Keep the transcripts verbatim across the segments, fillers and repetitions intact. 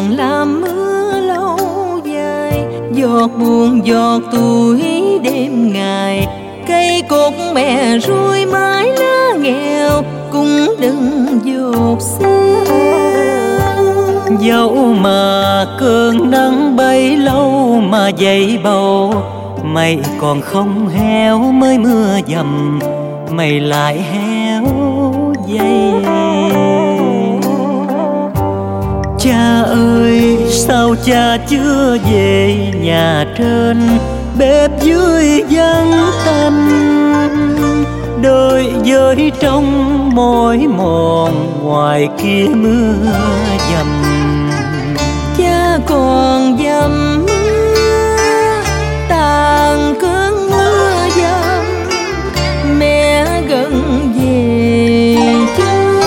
còn làm mưa lâu dài, giọt buồn giọt tuổi đêm ngày. Cây cột mẹ ruôi mái lá nghèo, cũng đừng dột xưa. Dẫu mà cơn nắng bấy lâu mà dậy bầu, mây còn không héo mới mưa dầm, mây lại héo dây. Cha ơi sao cha chưa về nhà trên, bếp dưới vắng tanh, đôi với trong mỏi mòn ngoài kia mưa dầm. Cha còn dầm mưa tàn cơn mưa dầm, mẹ gần về chưa.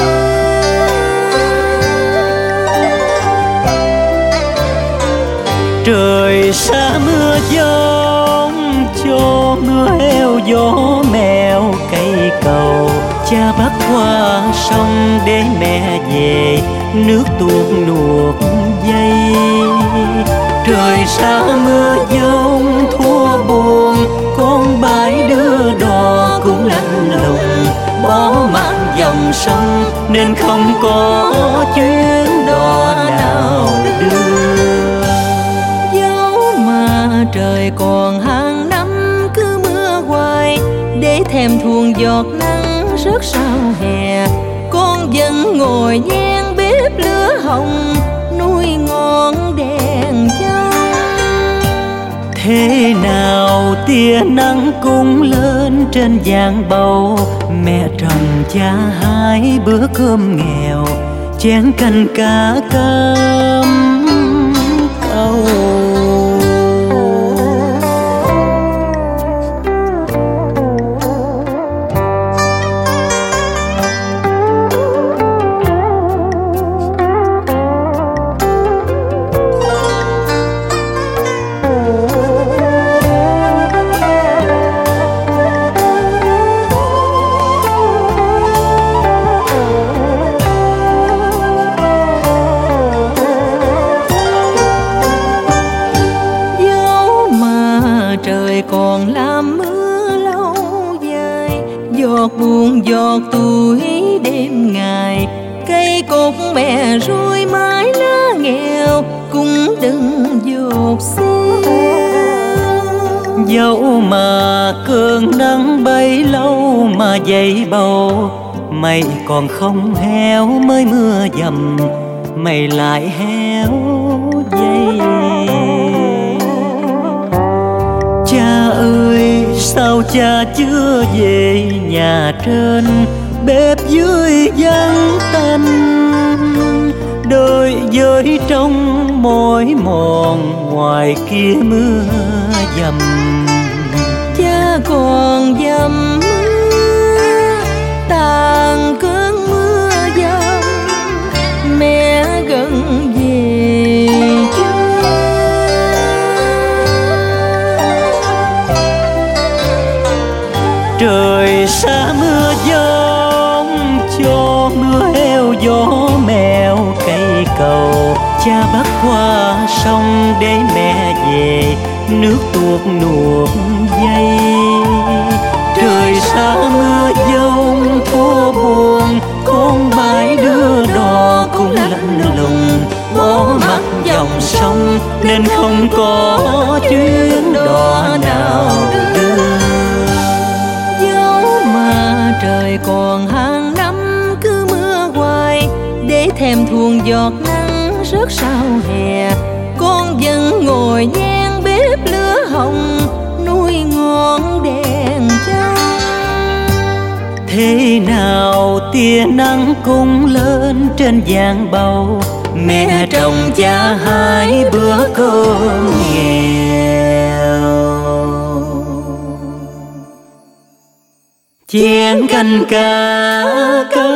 Trời xa mưa giông cho mưa heo gió mèo cây cầu. Cha bắt qua sông để mẹ về, nước tuôn nuột dây. Trời xa mưa giông thua buồn, con bãi đưa đò cũng lạnh lùng. Bỏ mặt dòng sông nên không có chuyến đò nào đưa. Dẫu mà trời còn hàng năm cứ mưa hoài, để thèm thuồng giọt nắng rớt sau hè. Con vẫn ngồi nhang bếp lửa hồng, nuôi ngọn đèn trắng. Thế nào tia nắng cũng lên trên giang bầu, mẹ trồng cha hai bữa cơm nghèo, chén canh cá cơm câu. Trời còn làm mưa lâu dài, giọt buồn giọt tuổi đêm ngày. Cây cột mẹ ruôi mái lá nghèo, cũng đừng dột xưa. Dẫu mà cơn nắng bấy lâu mà dậy bầu, mây còn không héo mới mưa dầm, mây lại héo dây. Cha ơi sao cha chưa về nhà trên, bếp dưới vắng tanh, đôi với trong mỏi mòn ngoài kia mưa dầm. Cha còn dầm mưa tàn cơn mưa dầm, mẹ gần về chưa. Trời xa mưa giông cho mưa heo gió mèo cây cầu. Cha bắt qua sông để mẹ về, nước tuột nuột dây. Trời xa mưa giông thua buồn, con bãi đưa đò cũng lạnh lùng. Bỏ mặt dòng sông nên không có chuyến đò nào đưa. Dẫu mà trời còn hàng năm cứ mưa hoài, để thèm thuồng giọt nắng rớt sau hè. Con vẫn ngồi nhang bếp lửa hồng, nuôi ngọn đèn trắng. Thế nào tia nắng cũng lên trên giang bầu, mẹ trồng cha hai bữa cơm nghèo. Chén canh cá